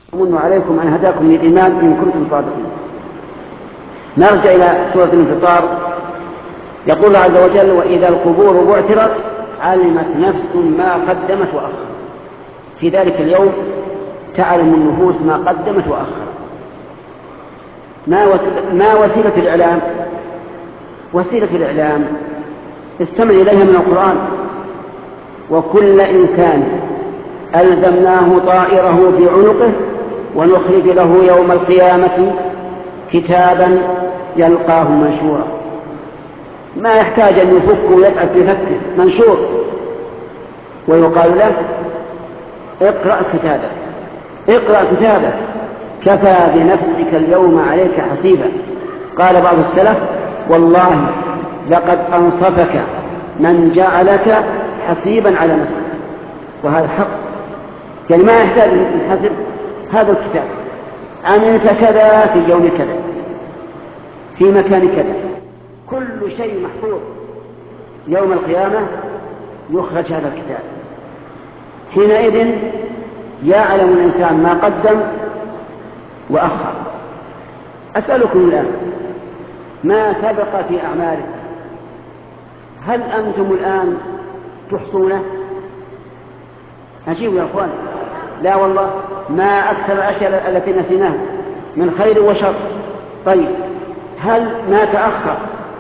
أمن عليكم أن هداكم للإيمان إن كنتم صادقين. نرجع إلى سورة الانفطار. يقول الله عز وجل: وإذا القبور بعثرت علمت نفس ما قدمت وأخرت. في ذلك اليوم تعلم النفوس ما قدمت وأخرت. ما وسيلة الإعلام؟ وسيلة الإعلام استمع إليها من القرآن: وكل إنسان ألزمناه طائره في عنقه ونخرج له يوم القيامة كتابا يلقاه منشورا. ما يحتاج أن يفك ويتعب في فكه، منشور، ويقال له: اقرأ كتابك، اقرأ كتابك كفى بنفسك اليوم عليك حسيبا. قال بعض السلف: والله لقد أنصفك من جعلك حسيبا على نفسك. وهذا حق، يعني ما يحتاج أن تحسب هذا الكتاب، عملت كذا في يوم كذا في مكان كذا، كل شيء محفوظ. يوم القيامة يخرج هذا الكتاب، حينئذ يعلم الإنسان ما قدم وأخر. أسألكم الآن: ما سبق في أعمالكم هل أنتم الآن تحصونه؟ أجيبوا يا أخوان. لا والله، ما أكثر الأشياء التي نسيناها من خير وشر. طيب، هل ما تأخر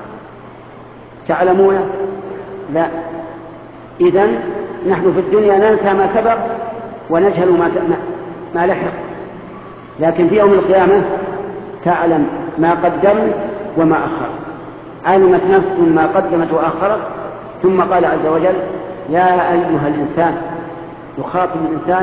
تعلمونه؟ لا. إذن نحن في الدنيا ننسى ما سبق ونجهل ما لحق، لكن في يوم القيامة تعلم ما قدمت وما أخر. علمت نفس ما قدمت وأخرت. ثم قال عز وجل: يا أيها الإنسان، يخاطب الإنسان،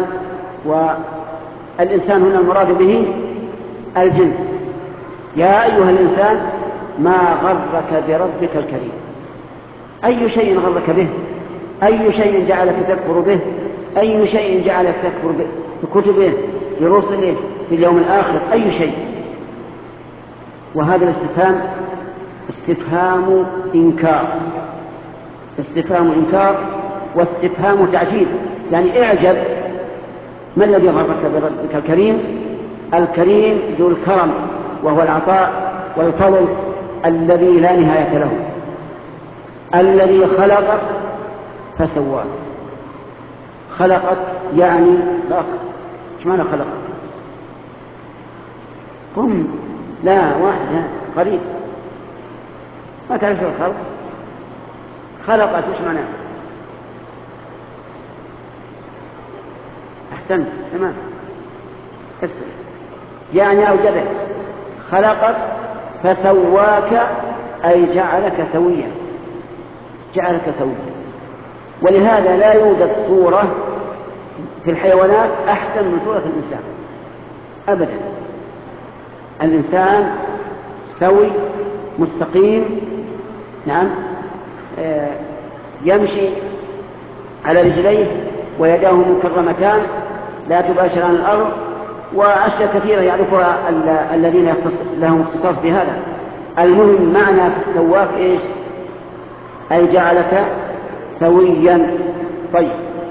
والإنسان هنا المراد به الجنس. يا أيها الإنسان ما غرك بربك الكريم. أي شيء غرك به؟ أي شيء جعلك تكفر به؟ أي شيء جعلك تكفر بكتبه، برسله، في اليوم الآخر؟ أي شيء؟ وهذا الاستفهام استفهام إنكار، استفهام إنكار واستفهام تعجيب، يعني اعجب. ما الذي غرك بربك الكريم؟ الكريم ذو الكرم، وهو العطاء والفضل الذي لا نهاية له، الذي خلقك فسواك. خلقك يعني لا، ايش معنى خلقك؟ قم، لا واحد قريب، ما تعرف الخلق. خلقك ايش معناه؟ أحسنت، تمام، اسم يعني أوجدك. خلقك فسواك أي جعلك سويا، جعلك سويا. ولهذا لا يوجد صورة في الحيوانات أحسن من صورة الإنسان أبدا. الإنسان سوي مستقيم، نعم، يمشي على رجليه ويداه مكرمتان لا تباشران الأرض، وأشياء كثيرة يعرفها الذين لهم اختصاص بهذا. المهم معنى في السواك إيش؟ أي جعلك سويا. طيب،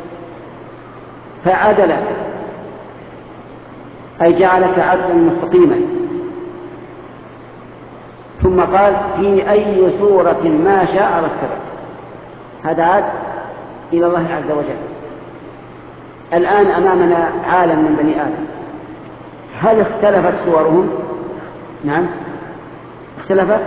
فعدلك أي جعلك عدلا مستقيما. ثم قال: في أي صورة ما شاء ركبك. هذا عاد إلى الله عز وجل. الآن أمامنا عالم من بني آدم، هل اختلفت صورهم؟ نعم، اختلفت.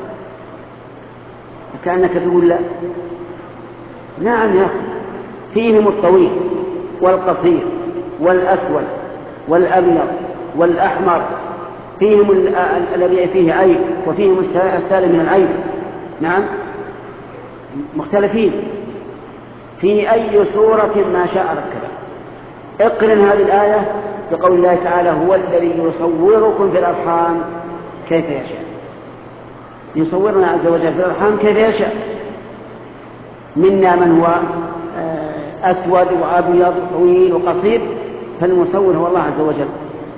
كأنك تقول لا. نعم يا أخي، فيهم الطويل والقصير والأسود والأبيض والأحمر، فيهم الذي فيه عيب وفيهم السالم من العيب. نعم، مختلفين. في أي صورة ما شاء ركبه. اقرن هذه الآية بقول الله تعالى: هو الذي يصوركم في الأرحام كيف يشاء. يصورنا عز وجل في الأرحام كيف يشاء. منا من هو أسود وأبيض طويل وقصير، فالمصور هو الله عز وجل.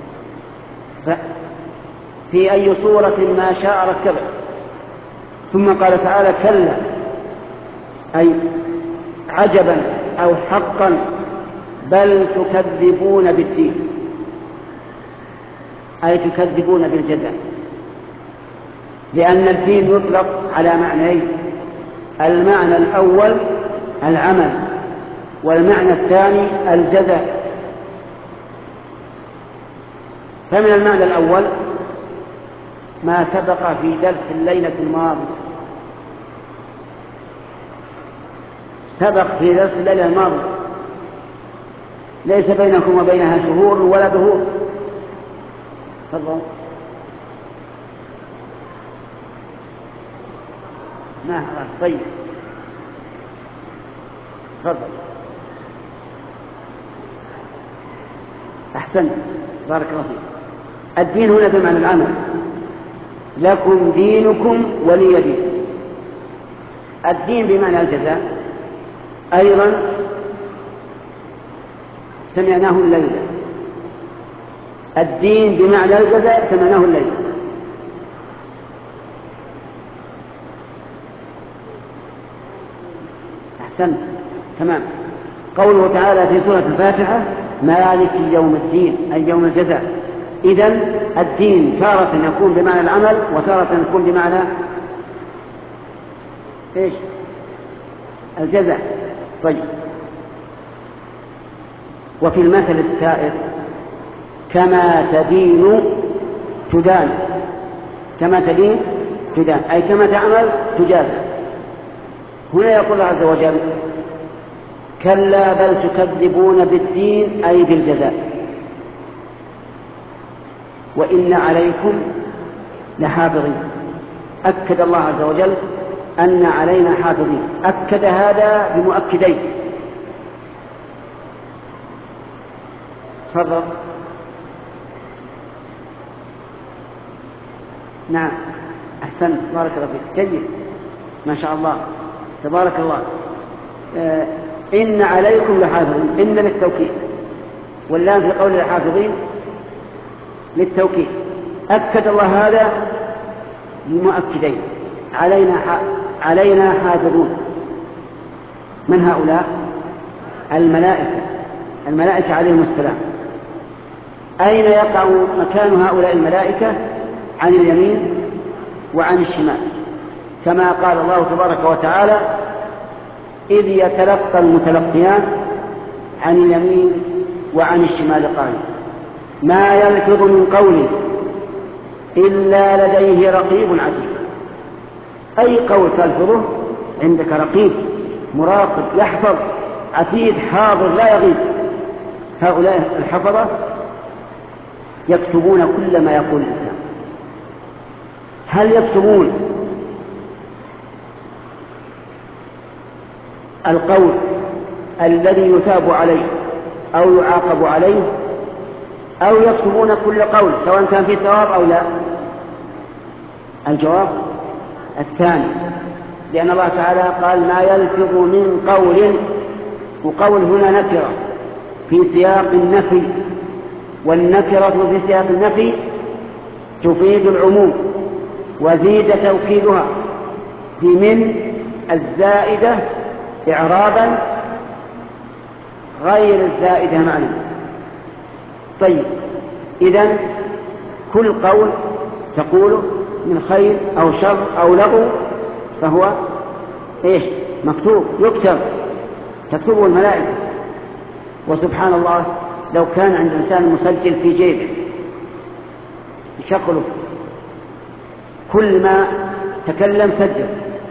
في أي صورة ما شاء ركبه. ثم قال تعالى: كلا، أي عجبا أو حقا، بل تكذبون بالدين. أي تكذبون بالجزاء، لأن الدين يطلق على معنيين: المعنى الأول العمل، والمعنى الثاني الجزاء. فمن المعنى الأول ما سبق في درس الليلة الماضية، ليس بينكم وبينها شهور ولا دهور. تفضل. نعم طيب تفضل. أحسنت بارك الله فيك. الدين هنا بمعنى العمل، لكم دينكم ولي دين. الدين بمعنى الجزاء أيضا سمعناه الليلة، الدين بمعنى الجزاء سمعناه الليلة. أحسنت تمام. قوله تعالى في سورة الفاتحة: مالك يوم الدين، أي يوم الجزاء. إذن الدين تارة يكون بمعنى العمل، وتارة يكون بمعنى إيش؟ الجزاء. طيب. وفي المثل السائر: كما تدين تدان. كما تدين تدان، أي كما تعمل تجازى. هنا يقول الله عز وجل: كلا بل تكذبون بالدين، أي بالجزاء، وإن عليكم لحافظين. أكد الله عز وجل أن علينا حافظين، أكد هذا بمؤكدين. تفضل. نعم أحسنت بارك الله فيك، جيد ما شاء الله تبارك الله. إن عليكم لحافظين، إن للتوكيد، واللام في قول الحافظين للتوكيد. أكد الله هذا بمؤكدين: علينا حافظون. من هؤلاء؟ الملائكة عليهم السلام. أين يقع مكان هؤلاء الملائكة؟ عن اليمين وعن الشمال، كما قال الله تبارك وتعالى: إذ يتلقى المتلقيان عن اليمين وعن الشمال قائل ما يلفظ من قول إلا لديه رقيب عتيد. أي قول تلفظه عندك رقيب مراقب يحفظ، عتيد حاضر لا يغيب. هؤلاء الحفظة يكتبون كل ما يقول الإنسان. هل يكتبون القول الذي يثاب عليه أو يعاقب عليه، أو يكتبون كل قول سواء كان فيه ثواب أو لا؟ الجواب الثاني، لأن الله تعالى قال: ما يلفظ من قول. وقول هنا نكرة في سياق النفي، والنكرة في سياق النفي تفيد العموم، وزيد توكيدها بمن الزائدة إعرابا غير الزائدة معنى. طيب، إذن كل قول تقوله من خير أو شر أو لغو فهو إيش؟ مكتوب، يكتب، تكتبه الملائكة. وسبحان الله، لو كان عند إنسان مسجل في جيبه يشغله، كل ما تكلم سجل،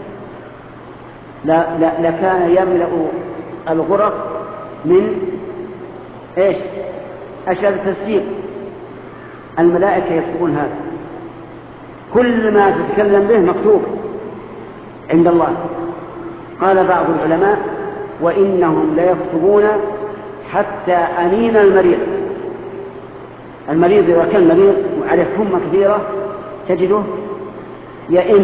لكان يملأ الغرف من إيش؟ أشياء التسجيل. الملائكة يكتبون هذا، كل ما تتكلم به مكتوب عند الله. قال بعض العلماء: وإنهم ليكتبون حتى أنين المريض. المريض إذا كان مريض وعليه حمى كثيرة تجده يئن،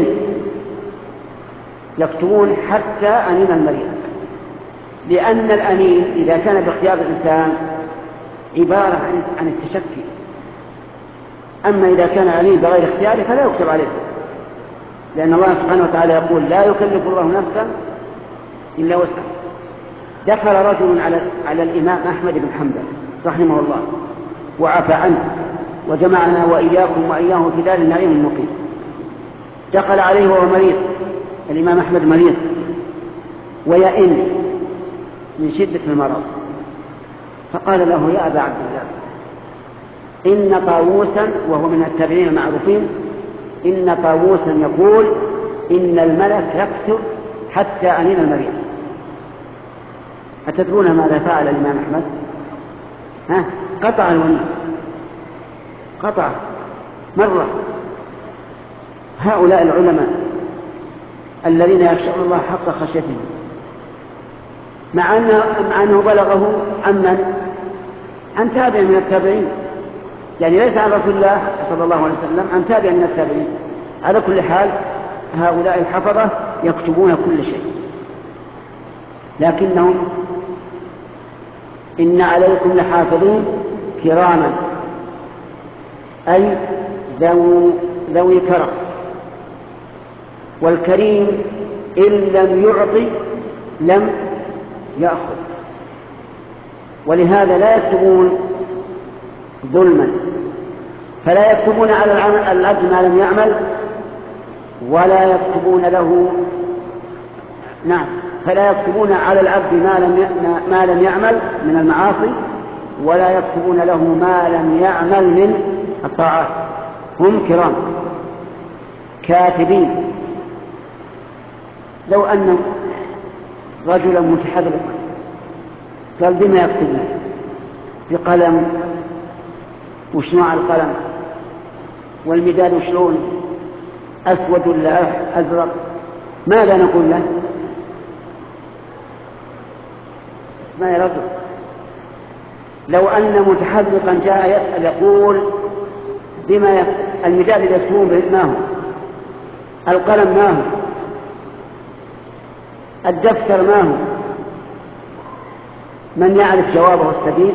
يكتبون حتى أنين المريض، لأن الأنين إذا كان باختيار الإنسان عبارة عن التشكي، أما إذا كان أنين بغير اختياره فلا يكتب عليه، لأن الله سبحانه وتعالى يقول: لا يكلف الله نفسا إلا وسعها. دخل رجل على الإمام أحمد بن حنبل رحمه الله وعفى عنه، وجمعنا وإياكم وإياه في دار النعيم المقيم. دخل عليه وهو مريض، الإمام أحمد مريض ويئن من شدة المرض، فقال له: يا أبا عبد الله، إن طاووسا، وهو من التابعين المعروفين، إن طاووسا يقول إن الملك يكتب حتى أنين المريض. أتدرون ماذا فعل الإمام أحمد؟ قطع الونين، قطع مرة. هؤلاء العلماء الذين يخشون الله حق خشيته، مع أنه بلغه عن تابع من التابعين، يعني ليس عن رسول الله صلى الله عليه وسلم، عن تابع من التابعين. على كل حال هؤلاء الحفظة يكتبون كل شيء، لكنهم: إن عليكم لحافظين كراما، أي ذوي كرم. والكريم إن لم يعطي لم يأخذ، ولهذا لا يكتبون ظلما، فلا يكتبون على العبد ما لم يعمل، ولا يكتبون له فلا يكتبون على العبد ما لم يعمل من المعاصي، ولا يكتبون له ما لم يعمل من الطاعات. هم كرام كاتبين. لو أن رجلا متحركا قال: بما يكتب؟ بقلم. وش نوع القلم؟ والمداد وشلون؟ أسود ولا أزرق؟ ماذا نقول له؟ اسمع يا رجل، لو أن متحركا جاء يسأل يقول: بما المداد اللي يكتبون به ما هو؟ القلم ما هو؟ الدفتر ما هو؟ من يعرف جوابه السديد؟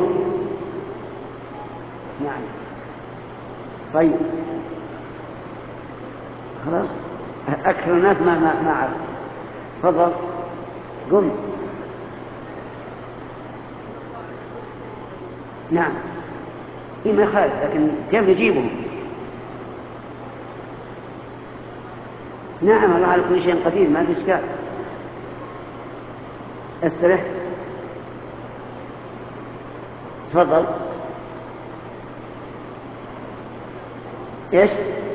يعني طيب خلاص، أكثر الناس ما عرف. تفضل قم. نعم، ما يخالف، لكن كيف نجيبهم؟ نعم، الله على كل شيء قدير، ما في إشكال. استرح. تفضل. ايش؟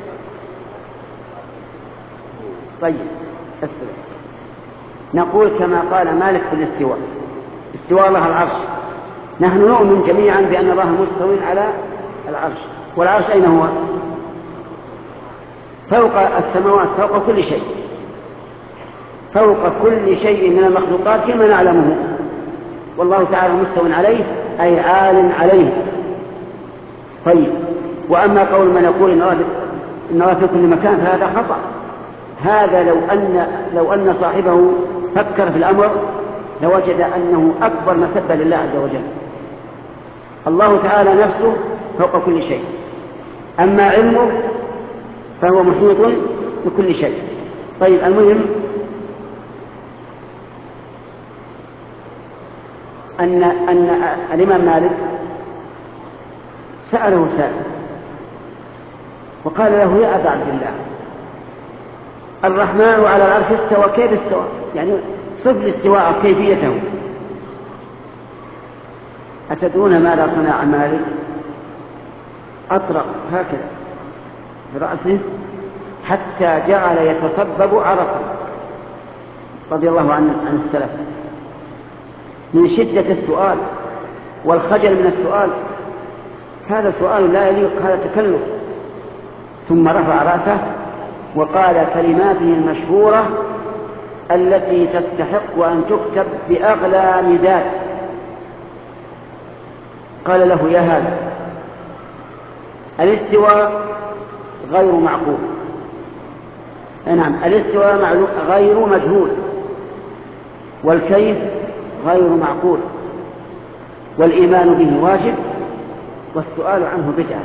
طيب استرح. نقول كما قال مالك في الاستواء، استواء الله على العرش. نحن نؤمن جميعا بأن الله مستوٍ على العرش، والعرش أين هو؟ فوق السماوات، فوق كل شيء، فوق كل شيء من المخلوقات كما نعلمه. والله تعالى مستوٍ عليه، أي عال عليه. طيب، وأما قول من يقول إن الله في كل مكان فهذا خطأ. هذا لو أن صاحبه فكر في الأمر لوجد أنه أكبر مسبة لله عز وجل. الله تعالى نفسه فوق كل شيء، أما علمه فهو محيط بكل شيء. طيب، المهم أن الإمام مالك سأله سائل وقال له: يا أبا عبد الله، الرحمن على العرش استوى، كيف استوى؟ يعني صف الاستواء كيفيته. أتدرون ماذا صنع مالك؟ أطرق هكذا برأسه حتى جعل يتصبب عرقا، رضي الله عن السلف، من شدة السؤال والخجل من السؤال. هذا سؤال لا يليق، هذا تكلف. ثم رفع رأسه وقال كلماته المشهورة التي تستحق أن تكتب بأغلى مداد. قال له: يا هذا، الاستواء غير معقول. نعم، الاستواء غير مجهول، والكيف غير معقول، والإيمان به واجب، والسؤال عنه بدعة.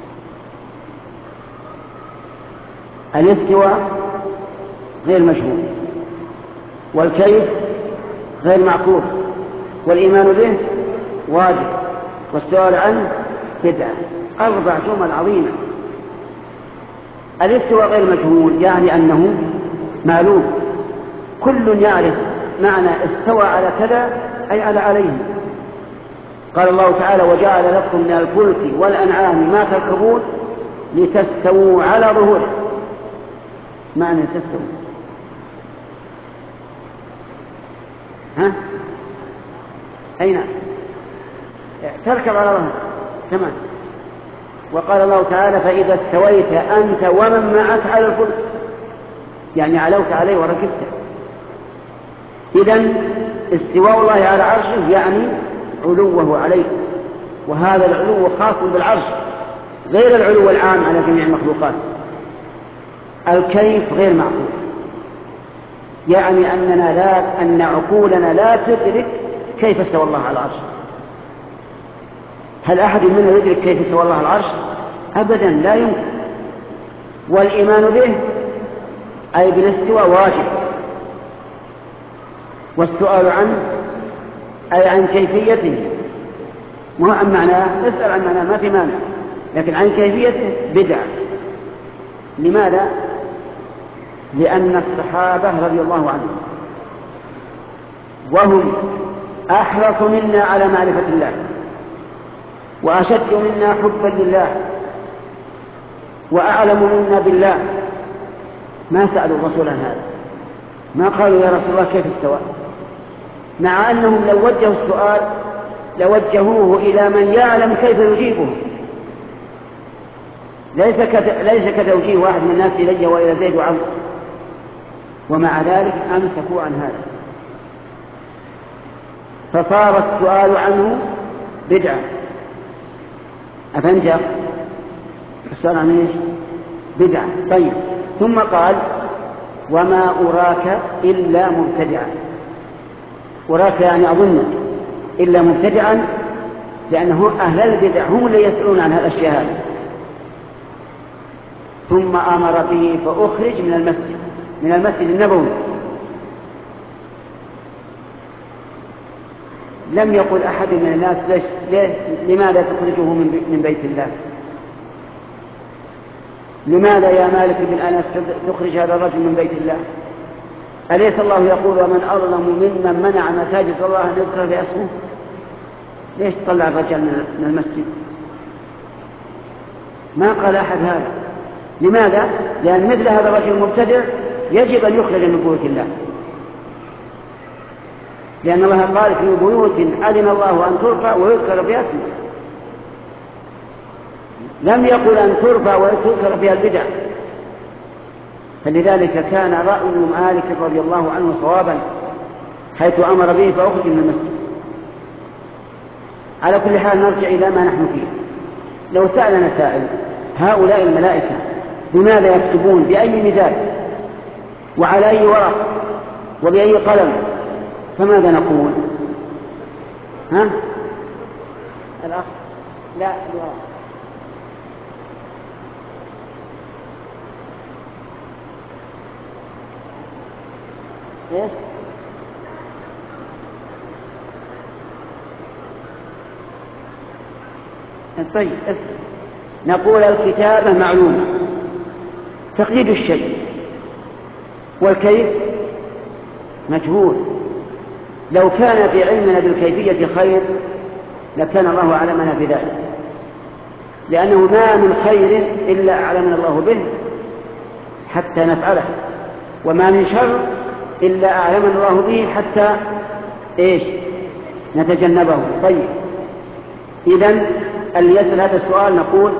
الاستواء غير مجهول، والكيف غير معقول، والإيمان به واجب، والسؤال عنه بدعة. 4 جمل عظيمة. الاستواء غير مجهول يعني أنه معلوم، كل يعرف معنى استوى على كذا أي عليه. قال الله تعالى: وجعل لكم من الفلك والأنعام ما تركبون لتستووا على ظهوره. معنى تستووا أين تركب على ظهره تمام. وقال الله تعالى: فإذا استويت أنت ومن معك على الفلك، يعني علوت عليه وركبته. إذن استواء الله على عرشه يعني علوه عليه، وهذا العلو خاص بالعرش غير العلو العام على جميع المخلوقات. الكيف غير معقول، يعني أن عقولنا لا تدرك كيف استوى الله على العرش. هل أحد منا يدرك كيف استوى الله على العرش؟ أبدا، لا يمكن. والإيمان به أي بالاستواء واجب، والسؤال عنه أي عن كيفيته، مو عن معناه. اسأل عن معناه ما في مانع، لكن عن كيفيته بدعة. لماذا؟ لأن الصحابة رضي الله عنهم وهم أحرص منا على معرفة الله وأشد منا حبا لله وأعلم منا بالله، ما سألوا الرسول عن هذا، ما قالوا: يا رسول الله كيف استوى؟ مع أنهم لو وجهوا السؤال لوجهوه إلى من يعلم كيف يجيبه، ليس كتوجيه واحد من الناس إلي وإلى زيد وعمرو، ومع ذلك أمسكوا عن هذا، فصار السؤال عنه بدعة. أفهمت؟ السؤال عن ايش؟ بدعة. طيب، ثم قال: وما أراك إلا مبتدعا. أراك يعني أظنك إلا مبتدعا، لأنه أهل البدع هم اللي يسألون عن الأشياء هذه. ثم أمر به فأخرج من المسجد النبوي. لم يقل أحد من الناس: لماذا تخرجه من بيت الله؟ لماذا يا مالك بن أنس تخرج هذا الرجل من بيت الله؟ أليس الله يقول: ومن أظلم ممن منع مساجد الله أن يذكر في اسمه؟ ليش تطلع الرجال من المسجد؟ ما قال أحد هذا. لماذا؟ لأن مثل هذا الرجل المبتدع يجب أن يخرج من بيوت الله، لأن الله قال: في بيوت أذن الله أن ترفع ويذكر فيها اسمه. لم يقل أن ترفع ويذكر فيها البدع. فلذلك كان رأي مالك رضي الله عنه صوابا حيث أمر به فأخرج من المسجد. على كل حال نرجع إلى ما نحن فيه. لو سألنا سائل: هؤلاء الملائكة لماذا يكتبون بأي مداد وعلى أي ورق وبأي قلم؟ فماذا نقول؟ الأخ لا الورق. إيش؟ طيب، نقول الكتابة معلومة، تقييد الشيء، والكيف مجهول. لو كان في علمنا بالكيفية خير لكان الله أعلمنا بذلك، لأنه ما من خير إلا أعلمنا الله به حتى نفعله، وما من شر إلا أعلمنا الله به حتى نتجنبه. طيب، إذن اللي يسأل هذا السؤال نقول: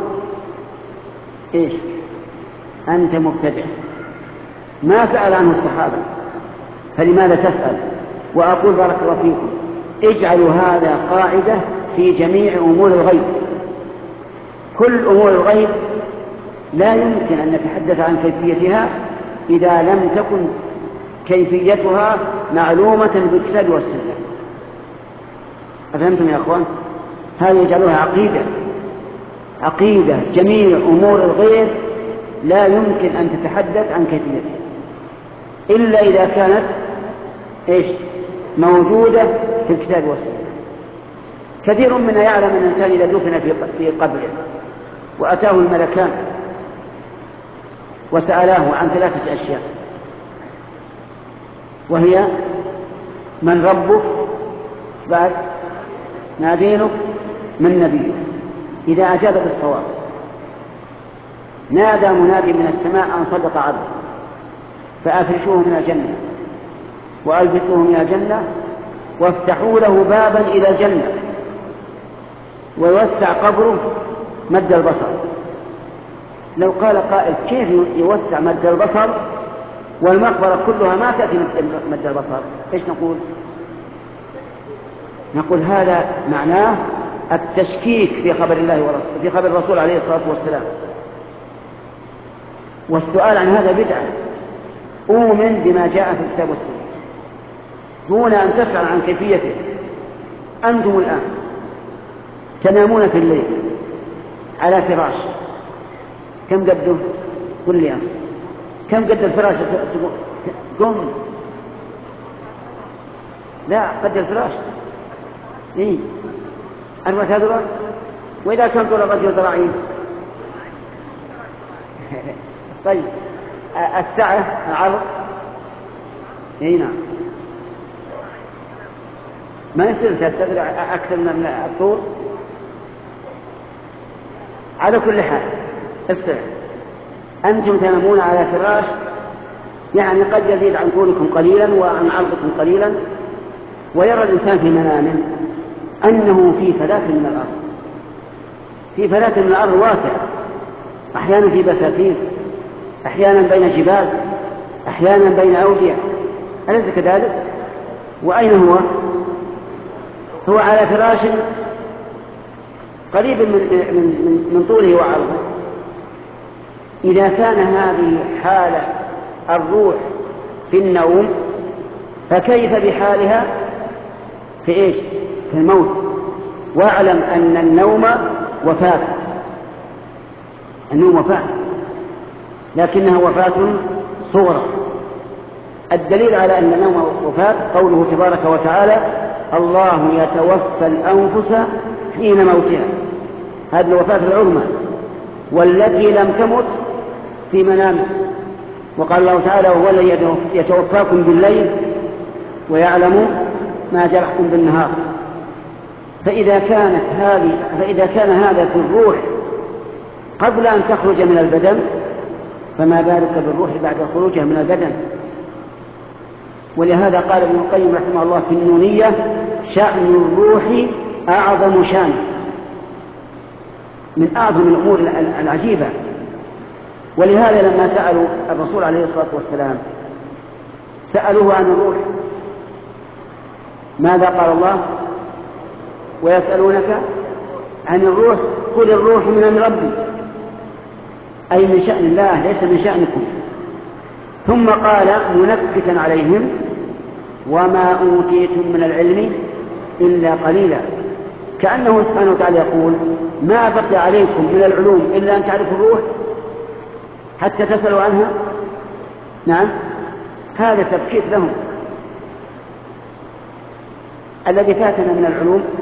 أنت مبتدع، ما سأل عنه الصحابة، فلماذا تسأل؟ وأقول بارك الله فيكم: اجعلوا هذا قاعدة في جميع أمور الغيب. كل أمور الغيب لا يمكن أن نتحدث عن كيفيتها إذا لم تكن كيفيتها معلومة بالكتاب والسنة. أفهمتم يا أخوان؟ هذه يجعلوها عقيدة. جميع أمور الغيب لا يمكن أن تتحدث عن كيفيتها إلا إذا كانت موجودة في الكتاب والسنة. كثير منا يعلم أن الإنسان إذا دفن في قبره وأتاه الملكان وسألاه عن 3 أشياء، وهي: من ربك؟ بعد: ما دينك؟ من نبيك؟ إذا أجاب بالصواب نادى منادي من السماء أن صدق عبده، فأفرشوه من الجنة وألبسوه من الجنة وافتحوا له بابا إلى الجنة ويوسع قبره مد البصر. لو قال قائل: كيف يوسع مد البصر والمقبرة كلها ما تأتي مد البصر؟ إيش نقول؟ نقول هذا معناه التشكيك في خبر الله ورسوله، في خبر الرسول عليه الصلاة والسلام. والسؤال عن هذا بدعة. أؤمن بما جاء في الكتاب والسنة دون أن تسأل عن كيفيته. أنتم الآن تنامون في الليل على فراش، كم قده؟ قل لي أخي، كم قد الفراش؟ قم. لا، قد الفراش 4 أذرع. وإذا كان طول الرجل ذراعين؟ طيب السعة العرض؟ نعم، ما يصير 3 أذرع أكثر من الطول. على كل حال اسمع، أنتم تنامون على فراش، يعني قد يزيد عن طولكم قليلا وعن عرضكم قليلا، ويرى الإنسان في منامه أنه في فلاة من الأرض، في فلاة من الأرض واسعة، أحيانا في بساتين، أحيانا بين جبال، أحيانا بين أودية، أليس كذلك؟ وأين هو؟ هو على فراش قريب من طوله وعرضه. إذا كان هذه حال الروح في النوم، فكيف بحالها في إيش؟ في الموت. واعلم أن النوم وفاة، النوم وفاة، لكنها وفاة صغرى. الدليل على أن النوم وفاة قوله تبارك وتعالى: الله يتوفى الأنفس حين موتها، هذه الوفاة العظمى، والتي لم تمت في منامه. وقال الله تعالى: وهو الذي يتوفاكم بالليل ويعلم ما جرحتم بالنهار. فإذا كان هذا في الروح قبل أن تخرج من البدن، فما بالك بالروح بعد خروجها من البدن. ولهذا قال ابن القيم رحمه الله في النونية: شأن الروح أعظم شأن، من أعظم الأمور العجيبة. ولهذا لما سألوا الرسول عليه الصلاة والسلام سألوه عن الروح، ماذا قال الله؟ ويسألونك عن الروح قل الروح من أمر ربي، أي من شأن الله ليس من شأنكم. ثم قال منكتا عليهم: وما أوتيتم من العلم إلا قليلا. كأنه سبحانه وتعالى يقول: ما بقي عليكم من العلوم إلا أن تعرفوا الروح حتى تسألوا عنها. نعم، هذا تبكيت لهم. الذي فاتنا من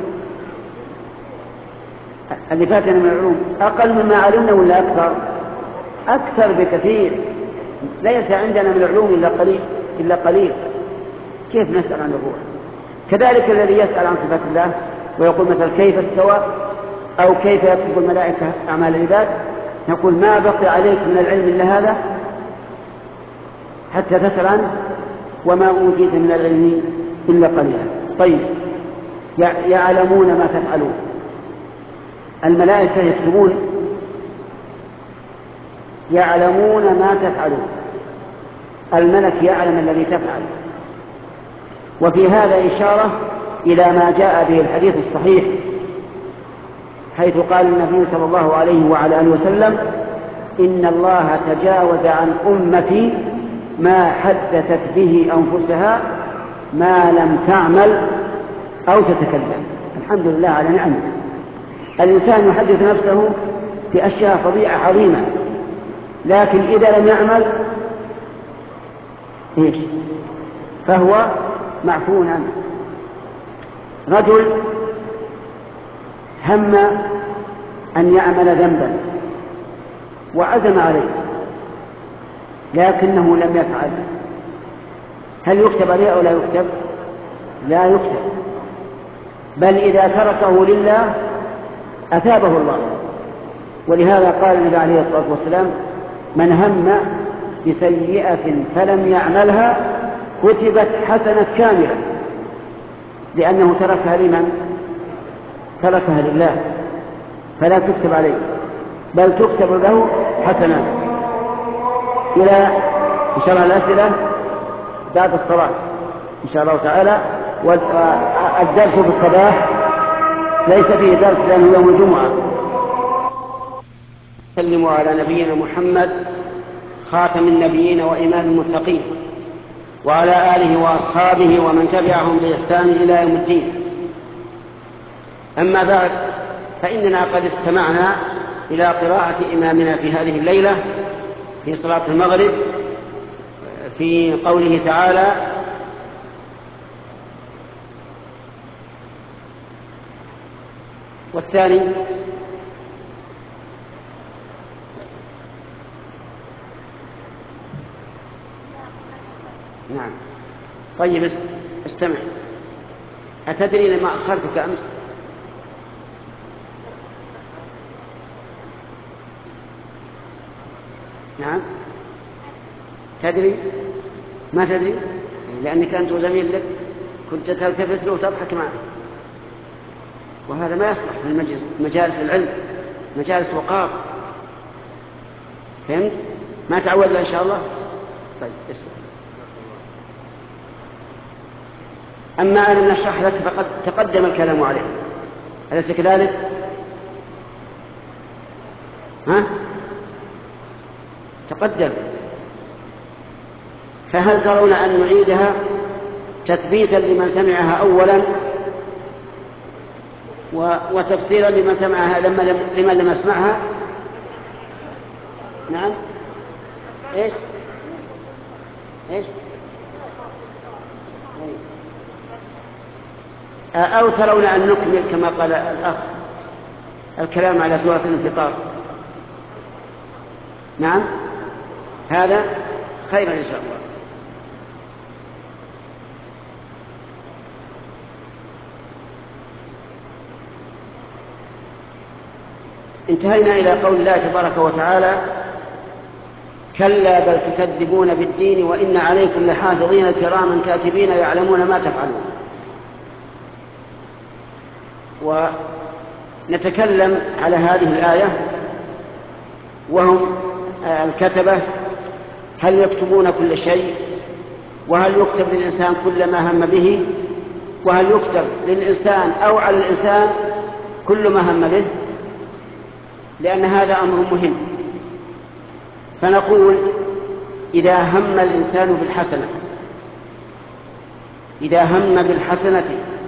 العلوم أقل مما علمنا ولا أكثر؟ أكثر بكثير. ليس عندنا من العلوم إلا قليل. كيف نسأل عن الروح؟ كذلك الذي يسأل عن صفات الله ويقول مثلا: كيف استوى؟ أو كيف يكتب الملائكة أعمال العباد؟ نقول: ما بقي عليك من العلم إلا هذا حتى تسأل عنه، وما أوتيت من العلم إلا قليلا. طيب، يعلمون ما تفعلون. الملائكة يكتبون، يعلمون ما تفعلون. الملك يعلم الذي تفعل. وفي هذا إشارة إلى ما جاء به الحديث الصحيح، حيث قال النبي صلى الله عليه وعلى آله وسلم: إن الله تجاوز عن أمتي ما حدثت به أنفسها ما لم تعمل أو تتكلم. الحمد لله على نعمه. الإنسان يحدث نفسه بأشياء فظيعة عظيمة، لكن إذا لم يعمل إيش؟ فهو معفو عنه. رجل هم أن يعمل ذنبا وعزم عليه لكنه لم يفعل، هل يكتب عليه أو لا يكتب؟ لا يكتب، بل إذا تركه لله أثابه الله. ولهذا قال النبي عليه الصلاة والسلام: من هم بسيئة فلم يعملها كتبت حسنة كاملة، لأنه تركها لمن؟ تركها لله، فلا تكتب عليه بل تكتب له حسنات. إلى إن شاء الله الأسئلة بعد الصلاة إن شاء الله تعالى. والدرس بالصباح ليس فيه درس لأنه يوم الجمعة. سلموا على نبينا محمد خاتم النبيين وإمام المتقين وعلى آله وأصحابه ومن تبعهم بإحسان إلى يوم الدين. أما بعد، فإننا قد استمعنا إلى قراءة إمامنا في هذه الليلة في صلاة المغرب في قوله تعالى: والثاني نعم. طيب استمع، أتدري لما أخرتك أمس؟ نعم تدري؟ ما تدري؟ لأنك أنت زميل لك كنت تلتفت له وتضحك معه، وهذا ما يصلح في مجالس العلم، مجالس وقار. فهمت؟ ما تعودنا إن شاء الله؟ طيب اسمع. أما أن نشرح لك فقد تقدم الكلام عليه، أليس كذلك؟ ها؟ تقدم. فهل ترون أن نعيدها تثبيتا لمن سمعها أولا وتفسيرا لمن سمعها لمن لم يسمعها؟ نعم. ايش أو ترون أن نكمل كما قال الأخ الكلام على سورة الانفطار؟ نعم، هذا خير إن شاء الله. انتهينا إلى قول الله تبارك وتعالى: كلا بل تكذبون بالدين وإن عليكم لحافظين كراما كاتبين يعلمون ما تفعلون. ونتكلم على هذه الآية وهم الكتبة، هل يكتبون كل شيء؟ وهل يكتب للإنسان كل ما هم به؟ وهل يكتب للإنسان أو على الإنسان كل ما هم به؟ لأن هذا أمر مهم. فنقول: إذا هم الإنسان بالحسنة، إذا هم بالحسنة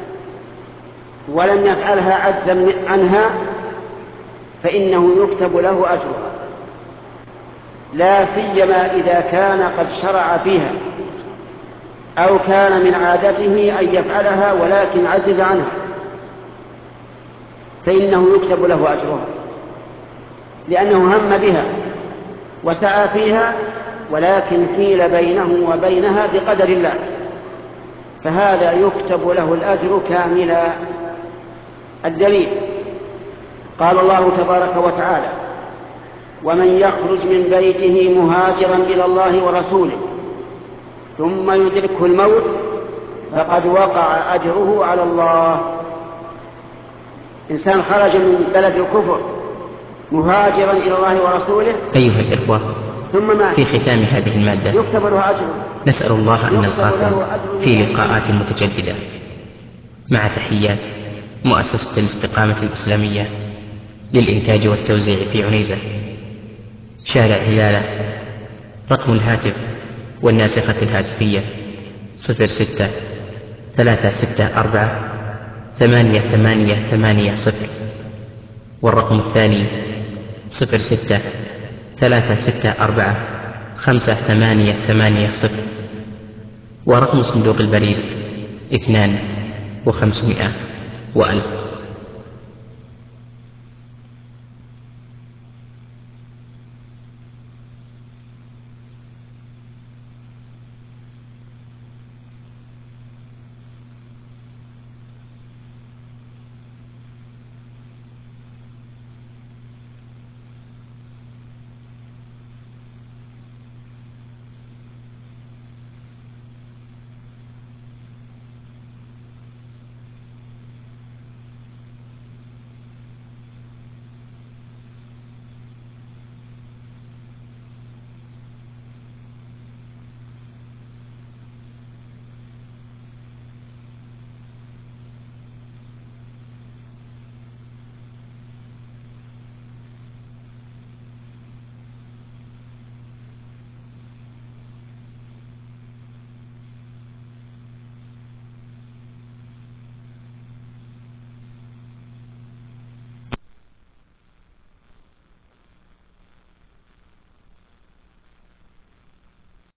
ولم يفعلها عجزا عنها فإنه يكتب له أجرها، لا سيما إذا كان قد شرع فيها أو كان من عادته أن يفعلها ولكن عجز عنها، فإنه يكتب له أجرها، لأنه هم بها وسعى فيها ولكن حيل بينه وبينها بقدر الله، فهذا يكتب له الأجر كاملا. الدليل: قال الله تبارك وتعالى: ومن يخرج من بيته مهاجرا إلى الله ورسوله ثم يدركه الموت فقد وقع أجره على الله. إنسان خرج من بلد الكفر مهاجرا إلى الله ورسوله. أيها الإخوة، ثم مات، في ختام هذه المادة يكتب له أجره. نسأل الله أن نلقاكم في لقاءات متجددة، مع تحيات مؤسسة الاستقامة الإسلامية للإنتاج والتوزيع في عنيزة، شارع هلالة. رقم الهاتف والناسخة الهاتفية 06-364-8880، والرقم الثاني 06-364-5880، ورقم صندوق البريد 2500 و1000.